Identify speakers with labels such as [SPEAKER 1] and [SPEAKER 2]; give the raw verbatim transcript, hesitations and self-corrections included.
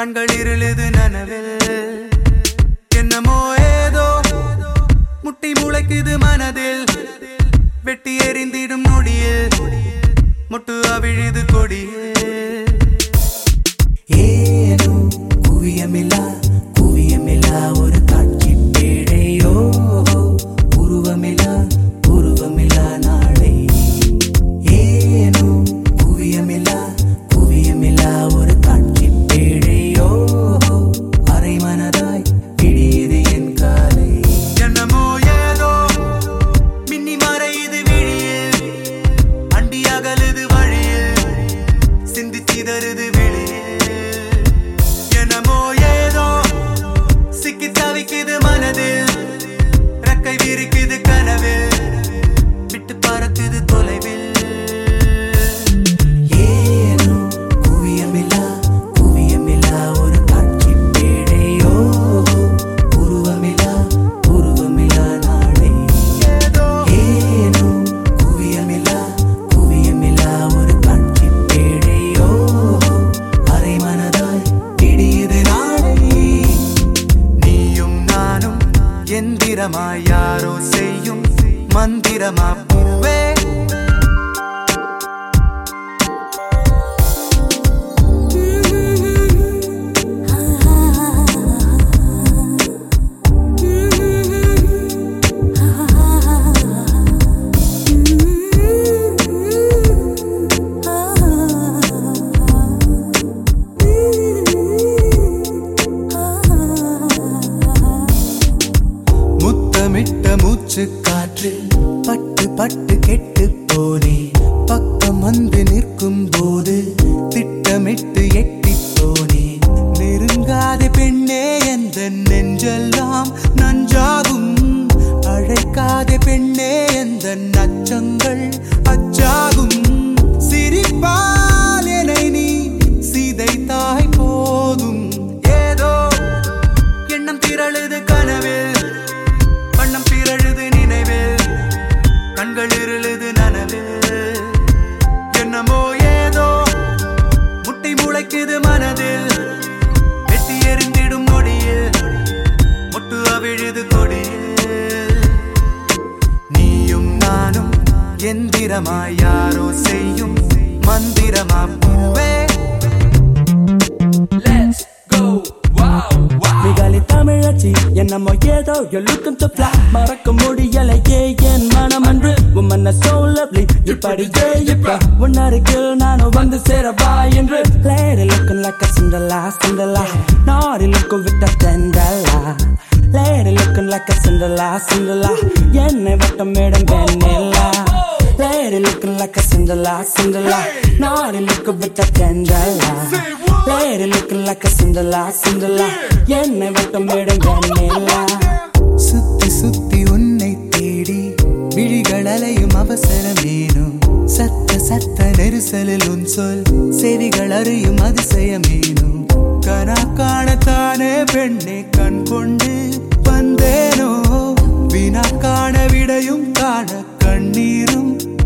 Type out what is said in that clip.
[SPEAKER 1] கண்கள் இருளுது நனவில் என்னமோ ஏதோ முட்டி முளைக்குது மனதில் வெட்டி எறிந்திடும் நொடியில் முட்டு அவிழுது கொடியில் ஏனோ குவியமில்லா குவியமில்லா ஒரு காட்சி பேழையோ உருவமில்லா உருவமில்லா நாளை ஏனோ குவியமில்லா குவியமில்லா ஒரு காட்சி பேழையோ அரை மனதாய் பிடியது என் காலை என்னமோ ஏதோ மின்னி மறையுது விழியில் அண்டி அகலுது வழியில் சிந்தி சிதறுது வெளியில் என்னமோ ஏதோ சிக்கி தவிக்குது மனதில் ரெக்கை விரிக்குது கனவில் விட்டு பறக்குது தொலைவில் ஏனோ குவியமில்லா குவியமில்லா ஒரு காட்சி பேழையோ உருவமில்லா உருவமில்லா நாளை ஏனோ குவியமில்லா குவியமில்லா ஒரு காட்சி பேழையோ அரை மனதாய் பிடியது நாளை நீயும் நானும் எந்திரமாய் யாரோ செய்யும் மந்திரமா பூவே முத்தமிட்ட மூச்சு காற்று பட்டு பட்டு கெட்டு போனே பக்கம் வந்து நிற்கும் போது திட்டமிட்டு எட்டி போனே நெருங்காத பெண்ணே எந்த நெஞ்செல்லாம் நஞ்சாகும் அழைக்காத பெண்ணே எந்த நச்சங்கள் அச்சாகும் சிரிப்பால் என்னை நீ சிதைத்தாய் போதும் ஏதோ எண்ணம் திரழுது கனவில் வண்ணம் பிறழுது நினைவில் கண்கள் இருளுது நனவில் என்னமோ ஏதோ முட்டி முளைக்குது மனதில் வெட்டி எறிந்திடும் நொடியில் முட்டு அவிழுது கொடியில் நீயும் நானும் எந்திரமாய் யாரோ செய்யும் மந்திரமா பூவே
[SPEAKER 2] மிகாலி தமிழச்சி என்னமோ ஏதோ you're looking to fly மறக்க முடியலையே என் மனம் அன்று woman are so lovely இப்படியே இப்ப உன்னருகில் நானும் வந்து சேரவா என்று lady looking like a Cinderella Cinderella naughty looking with a Cinderella lady looking like a Cinderella Cinderella என்னை வட்டமிடும் வெண்ணிலா lady looking like a Cinderella Cinderella naughty looking with a Cinderella lady looking like a Cinderella Cinderella என்னை வட்டமிடும் வெண்ணிலா
[SPEAKER 1] சுத்தி சுத்தி உன்னை தேடி விழிகள் அலையும் அவசரமேனும் சத்த சத்த நெரிசலில் உன் சொல் செவிகள் அறியும் அதிசயமேனும் கனா காணத்தானே பெண்ணை கண் கொண்டு வந்தேனோ வினா காண விடையும் காண கண்ணீரும்